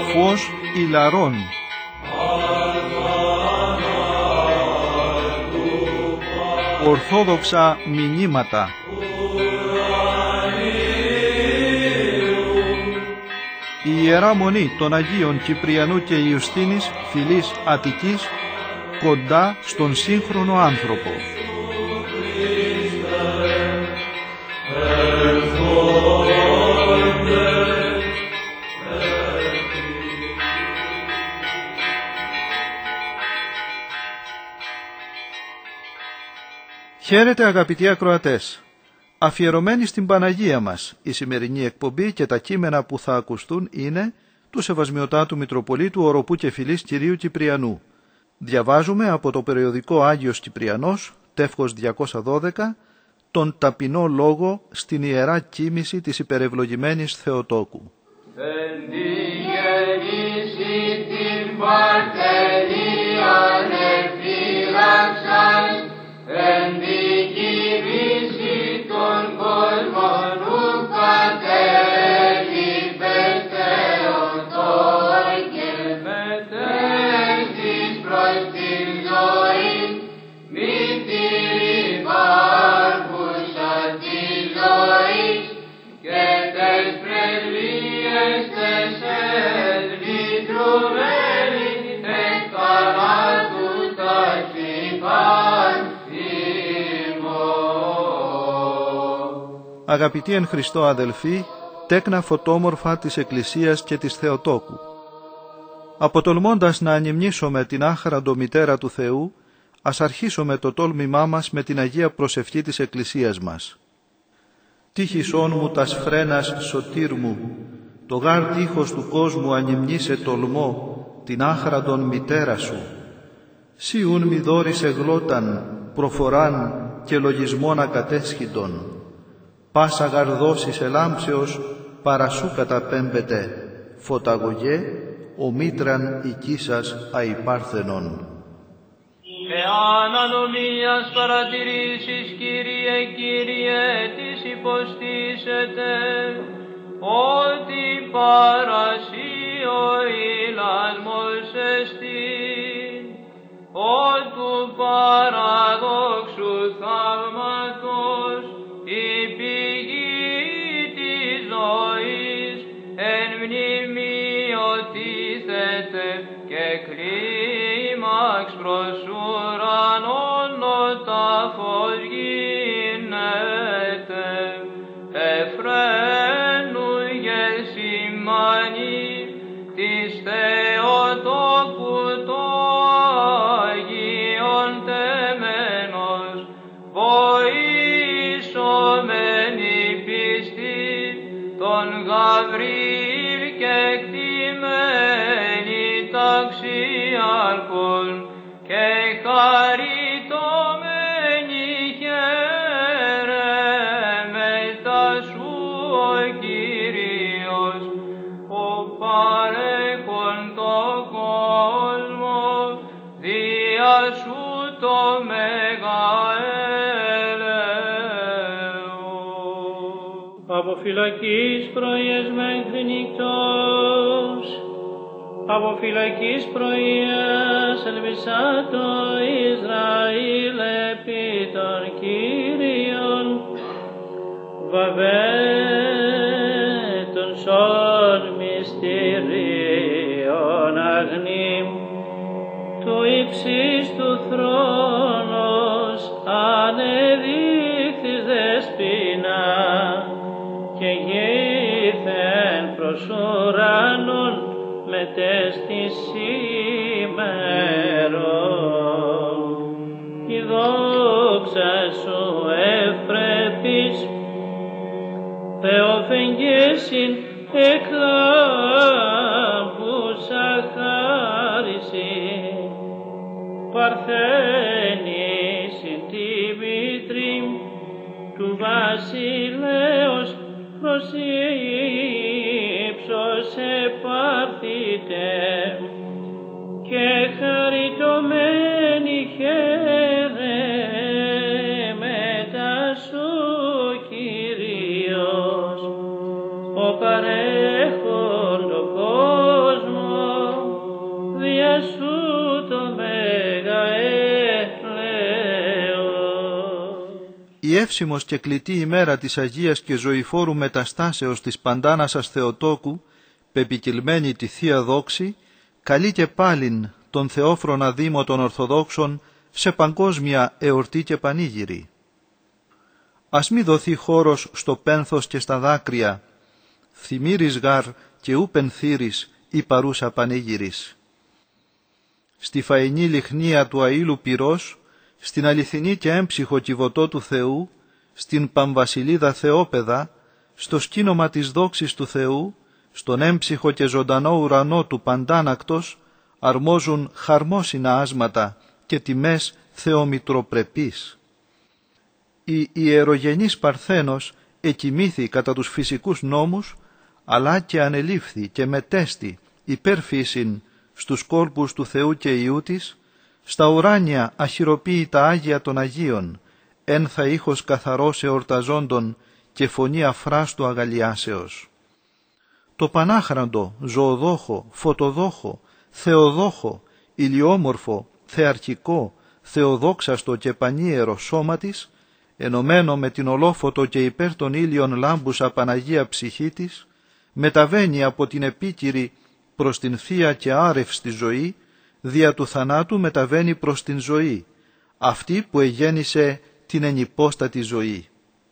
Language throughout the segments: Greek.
φως ηλαρών. Ορθόδοξα μηνύματα. Η Ιερά Μονή των Αγίων Κυπριανού και Ιουστίνης, φυλής Αττικής, κοντά στον σύγχρονο άνθρωπο. Χαίρετε αγαπητοί ακροατές. Αφιερωμένη στην Παναγία μας, η σημερινή εκπομπή και τα κείμενα που θα ακουστούν είναι του Σεβασμιωτάτου Μητροπολίτου Οροπού και Φυλής Κυρίου Κυπριανού. Διαβάζουμε από το περιοδικό Άγιος Κυπριανός, τεύχος 212, τον ταπεινό λόγο στην Ιερά Κοίμηση της υπερευλογημένης Θεοτόκου. Εν τη γεννήσει την Παρθενίαν εφύλαξας, εν τη κοίμηση των κόσμων ου κατέλειπες Θεοτόκε, μετέστης προς την ζωή, μη τυρυπάρχουσα τη ζωή, και τες πρεσβείες τες ελβητρουμένη, εκ θανάτου ταξιπάν. Αγαπητοί εν Χριστώ αδελφοί, τέκνα φωτόμορφα της Εκκλησίας και της Θεοτόκου. Αποτολμώντας να ανυμνήσουμε την άχραντο Μητέρα του Θεού, ας αρχίσουμε το τόλμημά μας με την Αγία Προσευχή της Εκκλησίας μας. Τύχησόν μου τας φρένας σωτήρ μου, το γάρ τείχος του κόσμου ανυμνήσε τολμώ, την άχραντον Μητέρα σου. Σιούν μη δώρισε γλώταν, προφοράν και λογισμόν ακατέσχυτον. Πάσα γαρδώσεις ελάμψεως παρασού καταπέμπεται, φωταγωγέ, ο μήτραν οικίσας αϊπάρθενον. Εάν ανομίας παρατηρήσεις, Κύριε, Κύριε, της υποστήσετε, ότι παρασύ ο ηλασμός εστίν, ότου παραδόξου θαύματος, η πηγή της ζωής, εν μνημείο τίθεται και κλίμαξ προς ουρανόν ο τάφος γίνεται, εφραίνου γεσημάνι της Θεοτόκου το Αγίον τεμένος, βοήσομενη πίστη τον Γαβριήλ και κτημένη ταξιάρχον και χαριτωμένη χαιρέμετα σου ο Κύριος, ο παρέχον το κόσμο, δια σου το από φυλακής πρωίες μέχρι νυχτός, από φυλακής πρωίας ελβησά το Ισραήλ επί των Κύριων, βαβέ των σών μυστηρίων αγνήμ, του ύψης του θρόνος ανεδείχθης δεσποινα, και γήθεν προς ουρανόν μετέστης ημέρων. Η δόξα σου ευπρεπής, Θεοφεγγέσιν εκλάμπουσα χάρισι, παρθένης συν τη μήτρη του βασιλέως προσύψος επάρθητε, και χαριτωμένη χαιρέμετα σου Κύριος, ο παρέχον το κόσμο, σου το μέγα Η εύσημος και κλητή ημέρα της Αγίας και Ζωηφόρου Μεταστάσεως της Παντάνασας Θεοτόκου, πεπικυλμένη τη Θεία Δόξη, καλεί και πάλιν τον Θεόφρονα Δήμο των Ορθοδόξων σε παγκόσμια εορτή και πανήγυρη. Ας μη δοθεί χώρος στο πένθος και στα δάκρυα, θυμήρης γάρ και ου πενθύρης η παρούσα πανήγυρης. Στη φαϊνή λιχνία του αήλου πυρός, στην αληθινή και έμψυχο κιβωτό του Θεού, στην Παμβασιλίδα Θεόπαιδα, στο σκήνομα της δόξης του Θεού, στον έμψυχο και ζωντανό ουρανό του παντάνακτος, αρμόζουν χαρμόσυνα άσματα και τιμές θεομητροπρεπείς. Η ιερογενής Παρθένος εκοιμήθη κατά τους φυσικούς νόμους, αλλά και ανελήφθη και μετέστη υπερφύσιν στους κόλπους του Θεού και Υιού της, στα ουράνια αχυροποίητα Άγια των Αγίων, ένθα ήχος καθαρός εορταζόντων και φωνή αφράστου αγαλιάσεως. Το πανάχραντο, ζωοδόχο, φωτοδόχο, θεοδόχο, ηλιόμορφο, θεαρχικό, θεοδόξαστο και πανίερο σώμα της, ενωμένο με την ολόφωτο και υπέρ των ήλιων λάμπουσα Παναγία ψυχή της, μεταβαίνει από την επίκυρη προς την θεία και άρευστη ζωή, δια του θανάτου μεταβαίνει προς την ζωή, αυτή που εγέννησε την ενυπόστατη ζωή.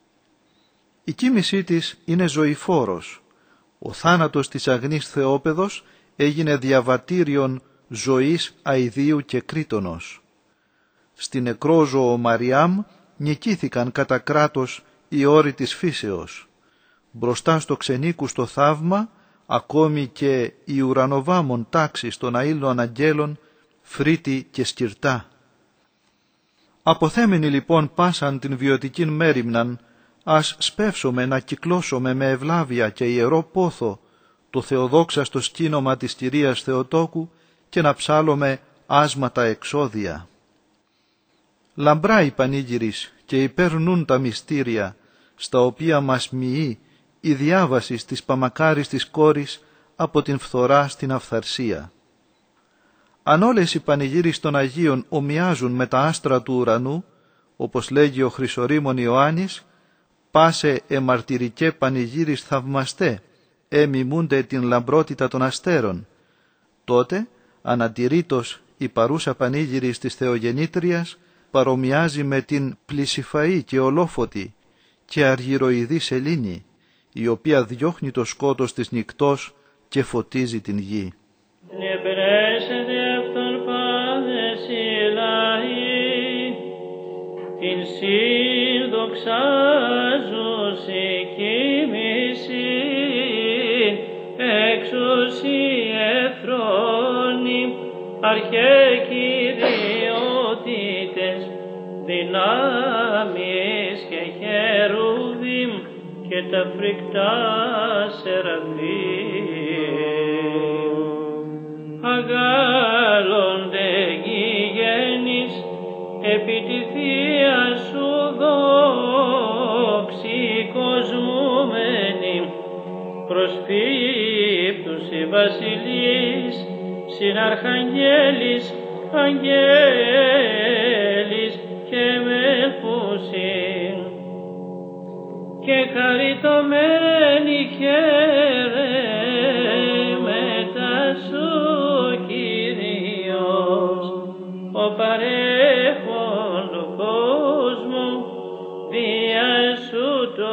Η κοίμησή της είναι ζωηφόρος. Ο θάνατος της αγνής Θεόπαιδος έγινε διαβατήριον ζωής αηδίου και κρίτονος. Στην νεκρόζωο Μαριάμ νικήθηκαν κατά κράτος οι όροι της φύσεως. Μπροστά στο ξενίκουστο θαύμα, ακόμη και η ουρανοβάμων τάξης των αήλων αγγέλων φρύτη και σκυρτά. Αποθέμενοι λοιπόν πάσαν την βιωτικήν μέριμναν, ας σπεύσουμε να κυκλώσουμε με ευλάβεια και ιερό πόθο το θεοδόξαστο σκήνομα της Κυρίας Θεοτόκου και να ψάλλουμε άσματα εξώδια. Λαμπρά η πανήγυρης και υπερνούν τα μυστήρια, στα οποία μας μοιεί η διάβαση της παμακάριστης κόρης από την φθορά στην αυθαρσία. Αν όλες οι πανηγύρεις των Αγίων ομοιάζουν με τα άστρα του ουρανού, όπως λέγει ο Χρυσορήμων Ιωάννης, πάσε εμαρτυρικέ πανηγύρις θαυμαστέ, μιμούνται την λαμπρότητα των αστέρων, τότε αναντηρήτως η παρούσα πανήγυρης της Θεογεννήτριας παρομοιάζει με την πλησιφαή και ολόφωτη και αργυροειδή σελήνη, η οποία διώχνει το σκότος της νυκτός και φωτίζει την γη. Την συνδοξάζωση κοίμηση, εξουσία εφρόνη, αρχέ κυριότητες, δυνάμεις και χερούβιμ και τα φρικτά σεραφείμ. Αγάλλονται γηγένεις επί τη Θεία σου δόξη κοσμούμενη, προσπίπτους οι βασιλείς, συναρχαγγέλης, αγγέλης και μελπούσιν, και χαριτωμένοι χαίρε μετά σου Κύριος, ο παρέχον του κόσμου, δια σου το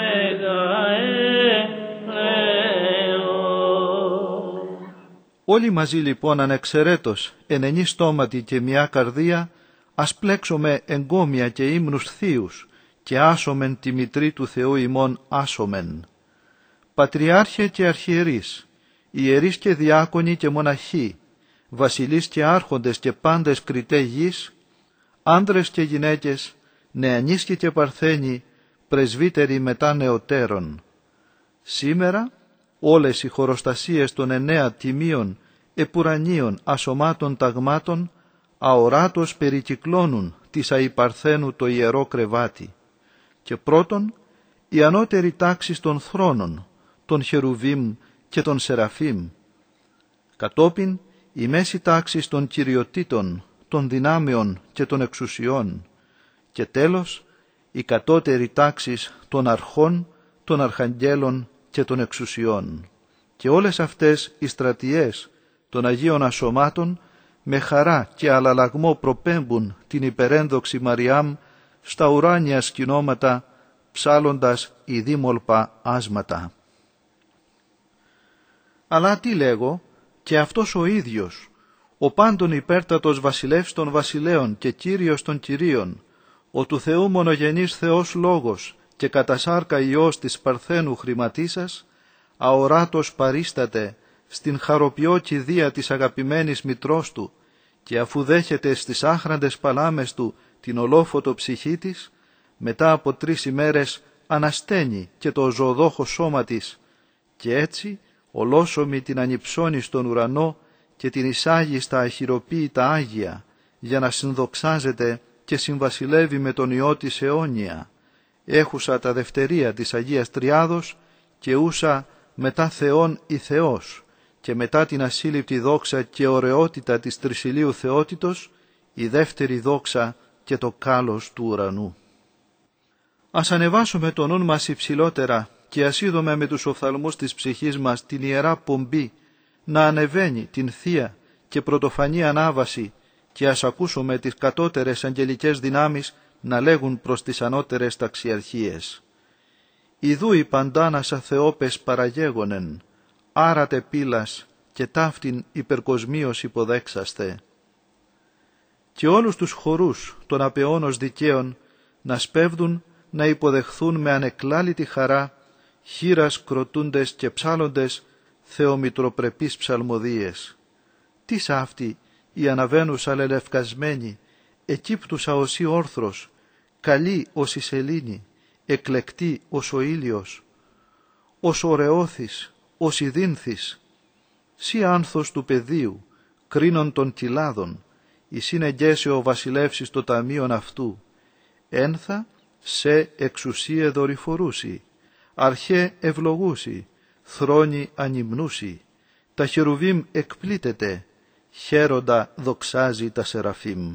Όλοι μαζί λοιπόν ανεξαιρέτως, εν ενή στόματι και μια καρδία, ας πλέξουμε εγκόμια και ύμνους θείους και άσομεν τη μητρή του Θεού ημών άσομεν. Πατριάρχε και αρχιερείς, ιερείς και διάκονοι και μοναχοί, βασιλείς και άρχοντες και πάντες κριτέ γης, άνδρες και γυναίκες, νεανίσκοι και παρθένοι, πρεσβύτεροι μετά νεωτέρων. Σήμερα όλες οι χωροστασίες των 9 τιμίων, επουρανίων, ασωμάτων ταγμάτων, αοράτως περικυκλώνουν της αϊπαρθένου το ιερό κρεβάτι. Και πρώτον, η ανώτερη τάξη των θρόνων, των χερουβίμ και των σεραφίμ. Κατόπιν, η μέση τάξη των κυριοτήτων, των δυνάμεων και των εξουσιών και τέλος η κατώτερη τάξη των αρχών, των αρχαγγέλων και των εξουσιών. Και όλες αυτές οι στρατιές των Αγίων Ασωμάτων με χαρά και αλλαλαγμό προπέμπουν την υπερένδοξη Μαριάμ στα ουράνια σκηνώματα, ψάλλοντας ειδήμολπα άσματα. Αλλά τι λέγω, και αυτός ο ίδιος, ο πάντων υπέρτατος βασιλεύς των βασιλέων και κύριος των κυρίων, ο του Θεού μονογενής Θεός Λόγος και κατά σάρκα Υιός της Παρθένου χρηματίσας, αοράτος παρίσταται στην χαροποιό κηδεία της αγαπημένης μητρός του και αφού δέχεται στις άχραντες παλάμες του την ολόφωτο ψυχή της, μετά από 3 ημέρες ανασταίνει και το ζωοδόχο σώμα της και έτσι ολόσωμη την ανυψώνει στον ουρανό και την εισάγει στα αχυροποίητα Άγια για να συνδοξάζεται και συμβασιλεύει με τον Υιό της αιώνια, έχουσα τα δευτερία της Αγίας Τριάδος και ούσα μετά Θεόν η Θεός και μετά την ασύλληπτη δόξα και ωραιότητα της τρισιλίου θεότητος η δεύτερη δόξα και το κάλος του ουρανού. Ας ανεβάσουμε το νου μας υψηλότερα και ας είδουμε με τους οφθαλμούς της ψυχής μας την Ιερά Πομπή να ανεβαίνει την Θεία και πρωτοφανή Ανάβαση και ας ακούσουμε τις κατώτερες αγγελικές δυνάμεις να λέγουν προς τις ανώτερες ταξιαρχίες. Ιδού οι παντάνασα Θεόπες παραγέγονεν, άρατε πύλας και ταύτην υπερκοσμίως υποδέξαστε. Και όλους τους χορούς των απεώνος δικαίων να σπέβδουν να υποδεχθούν με ανεκλάλητη χαρά χείρας κροτούντες και ψάλλοντες θεομητροπρεπείς ψαλμοδίες. Τις αυτή η αναβαίνουσα λελευκασμένη, εκύπτουσα ως η όρθρος, καλή ως η σελήνη, εκλεκτή ως ο ήλιος, ως ωραιώθης, ως η δύνθης, σι άνθος του πεδίου, κρίνων των κοιλάδων, η συνεγγέσε ο βασιλεύσης το ταμείον αυτού, ένθα σε εξουσίε δορυφορούσι, αρχέ ευλογούσι, θρόνη ανυμνούσι, τα χερουβίμ εκπλήτεται, χαίροντα δοξάζει τα σεραφείμ.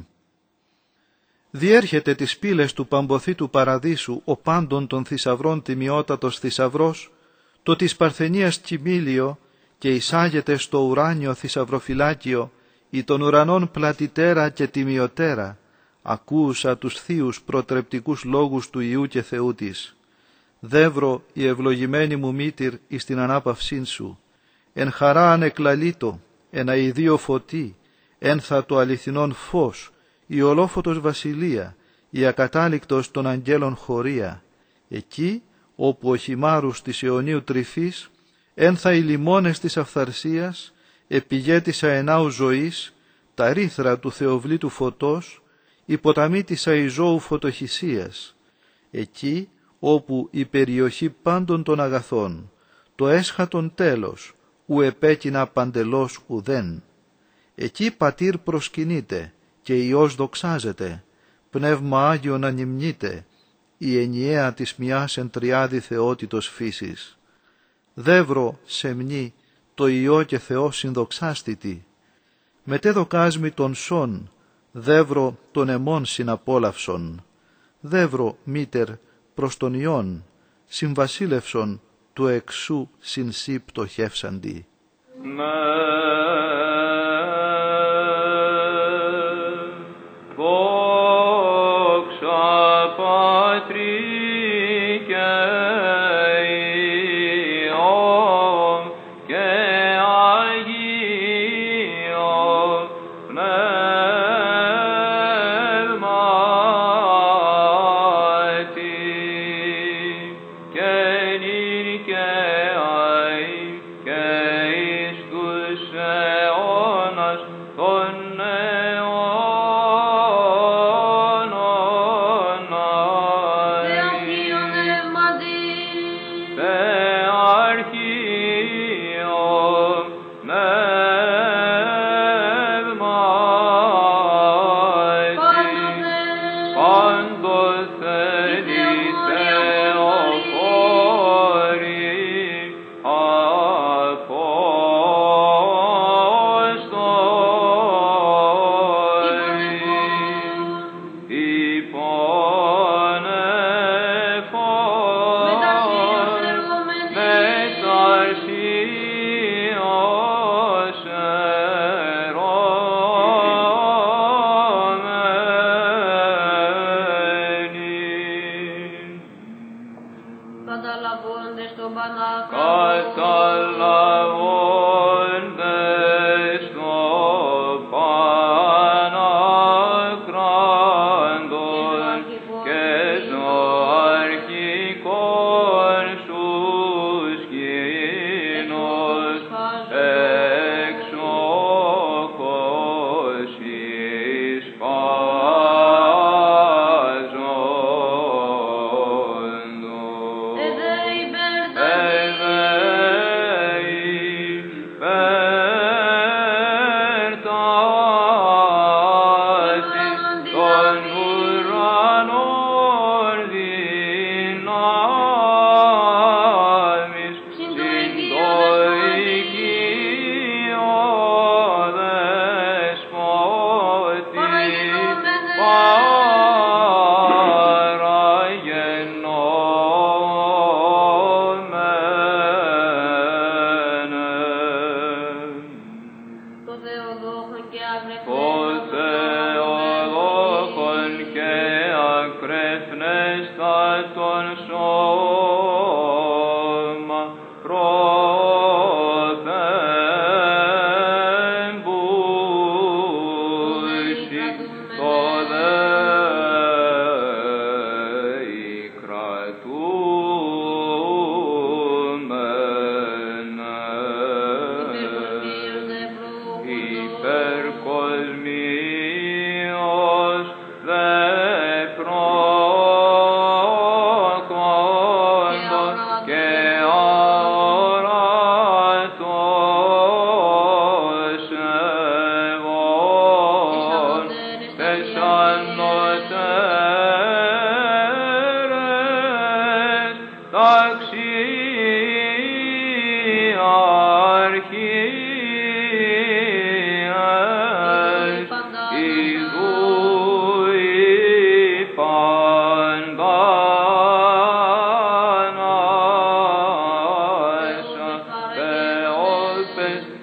Διέρχεται τις πύλες του παμποθήτου παραδείσου ο πάντων των θησαυρών τιμιότατος θησαυρός, το της Παρθενίας κοιμήλιο και εισάγεται στο ουράνιο θησαυροφυλάκιο ή των ουρανών πλατιτέρα και τιμιωτέρα, ακούουσα τους θείους προτρεπτικούς λόγους του Υιού και Θεού της. Δεύρο η ευλογημένη μου μήτηρ εις την ανάπαυσήν σου, εν χαρά ανεκλαλήτω, εν αηδίο φωτί, ένθα το αληθινόν φως, η ολόφωτος βασιλεία, η ακατάληκτος των αγγέλων χωρία, εκεί όπου ο χυμάρους της αιωνίου τρυφής, ένθα οι λιμόνες της αυθαρσίας, επηγέτησα ενάου ζωής, τα ρίθρα του θεοβλήτου φωτός, η ποταμή της αϊζώου φωτοχυσίας, εκεί όπου η περιοχή πάντων των αγαθών, το έσχατον τέλος, ου επέκεινα παντελώς ουδέν. Εκεί πατήρ προσκυνείται και Υιός δοξάζεται, πνεύμα Άγιον ανυμνείται, η ενιαία της μιας εν τριάδη θεότητος φύσης. Δεύρο σεμνή το Υιό και Θεό συνδοξάστητη, μετέδοκάσμη των σών, δεύρο των αιμών συναπόλαυσον, δεύρο μήτερ προς τον Υιόν, συμβασίλευσον του εξού συν σύ πτωχεύσαντι. και εις τους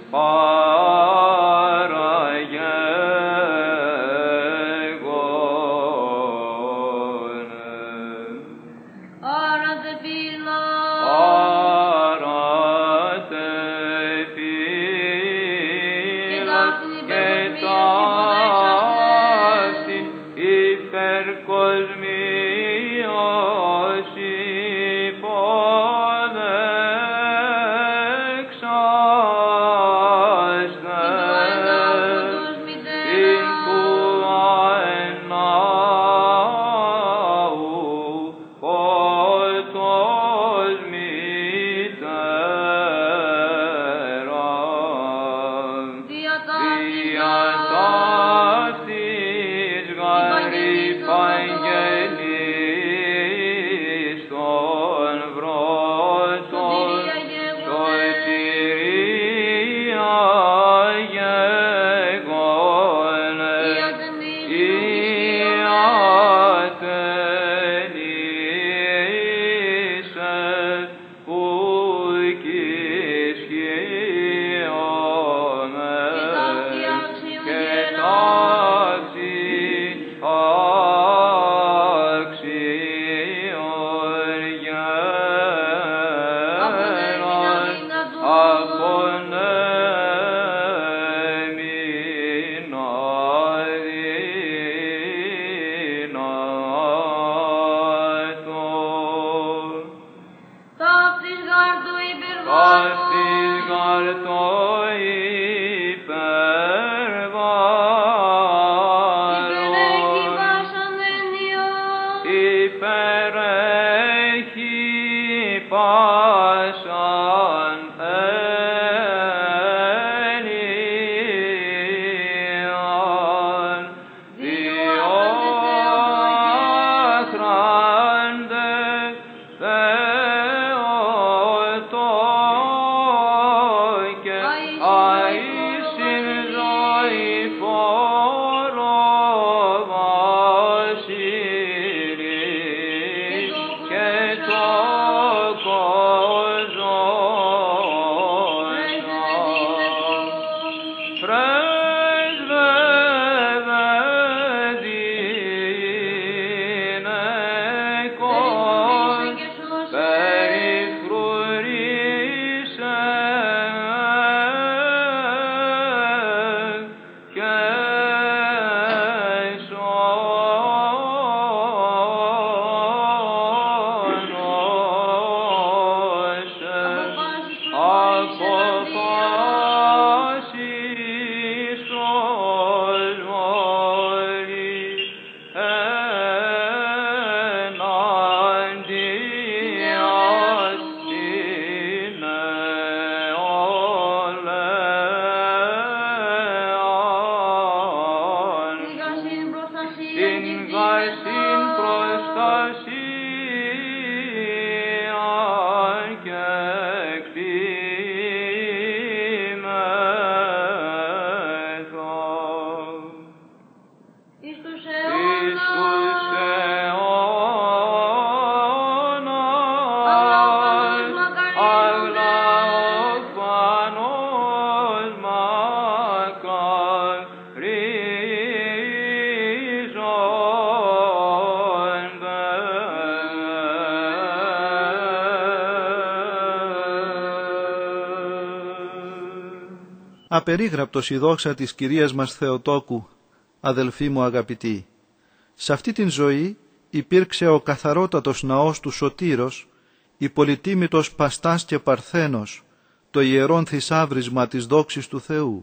Απερίγραπτος η δόξα της Κυρίας μας Θεοτόκου, αδελφοί μου αγαπητοί. Σε αυτή την ζωή υπήρξε ο καθαρότατος ναός του Σωτήρος, η πολυτίμητος Παστάς και Παρθένος, το ιερόν θησάβρισμα της δόξης του Θεού.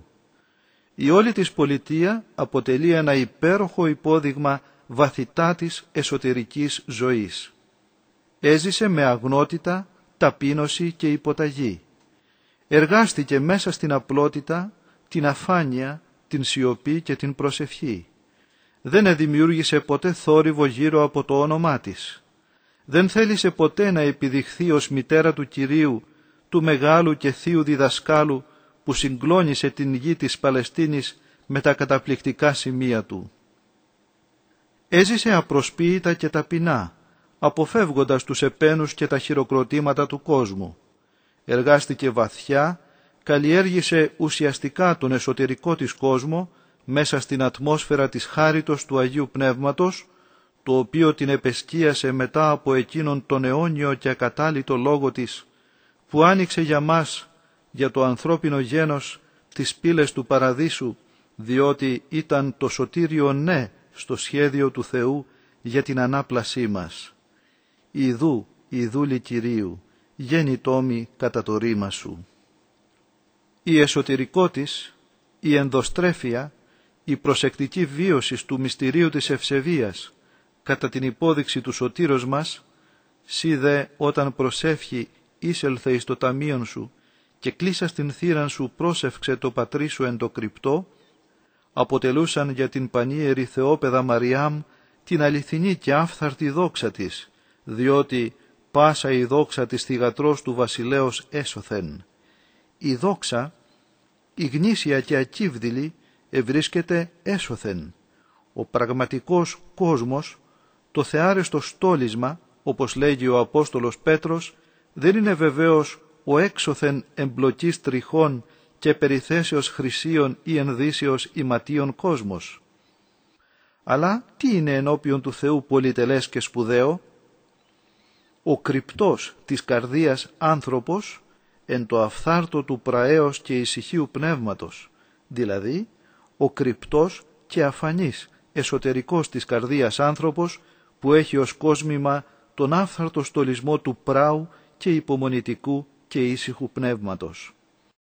Η όλη της πολιτεία αποτελεί ένα υπέροχο υπόδειγμα βαθυτάτης εσωτερικής ζωής. Έζησε με αγνότητα, ταπείνωση και υποταγή. Εργάστηκε μέσα στην απλότητα, την αφάνεια, την σιωπή και την προσευχή. Δεν δημιούργησε ποτέ θόρυβο γύρω από το όνομά της. Δεν θέλησε ποτέ να επιδειχθεί ως μητέρα του Κυρίου, του μεγάλου και θείου διδασκάλου που συγκλώνησε την γη της Παλαιστίνης με τα καταπληκτικά σημεία του. Έζησε απροσποίητα και ταπεινά, αποφεύγοντας τους επένους και τα χειροκροτήματα του κόσμου. Εργάστηκε βαθιά, καλλιέργησε ουσιαστικά τον εσωτερικό της κόσμο μέσα στην ατμόσφαιρα της χάριτος του Αγίου Πνεύματος, το οποίο την επεσκίασε μετά από εκείνον τον αιώνιο και ακατάλητο λόγο της, που άνοιξε για μας, για το ανθρώπινο γένος, τις πύλες του παραδείσου, διότι ήταν το σωτήριο ναι στο σχέδιο του Θεού για την ανάπλασή μας. Ιδού, ιδούλη Κυρίου, γέννητό μη κατά το ρήμα σου. Η εσωτερικότης, η ενδοστρέφεια, η προσεκτική βίωση του μυστηρίου της ευσεβίας, κατά την υπόδειξη του σωτήρος μας, σύ δε όταν προσεύχει είσελθε εις το ταμείον σου και κλείσα στην θύραν σου πρόσευξε το πατρί σου εν το κρυπτό, αποτελούσαν για την πανίερη Θεόπαιδα Μαριάμ την αληθινή και άφθαρτη δόξα της, διότι πάσα η δόξα της θυγατρός του βασιλέως έσωθεν. Η δόξα, η γνήσια και ακύβδηλη, ευρίσκεται έσωθεν. Ο πραγματικός κόσμος, το θεάρεστο στόλισμα, όπως λέγει ο Απόστολος Πέτρος, δεν είναι βεβαίως ο έξωθεν εμπλοκής τριχών και περιθέσεως χρυσίων ή ενδύσεως ηματίων κόσμος. Αλλά τι είναι ενώπιον του Θεού πολυτελές και σπουδαίο? Ο κρυπτός της καρδίας άνθρωπος εν το αφθάρτο του πραέως και ησυχίου πνεύματος, δηλαδή ο κρυπτός και αφανής εσωτερικός της καρδίας άνθρωπος που έχει ως κόσμημα τον άφθαρτο στολισμό του πράου και υπομονητικού και ήσυχου πνεύματος.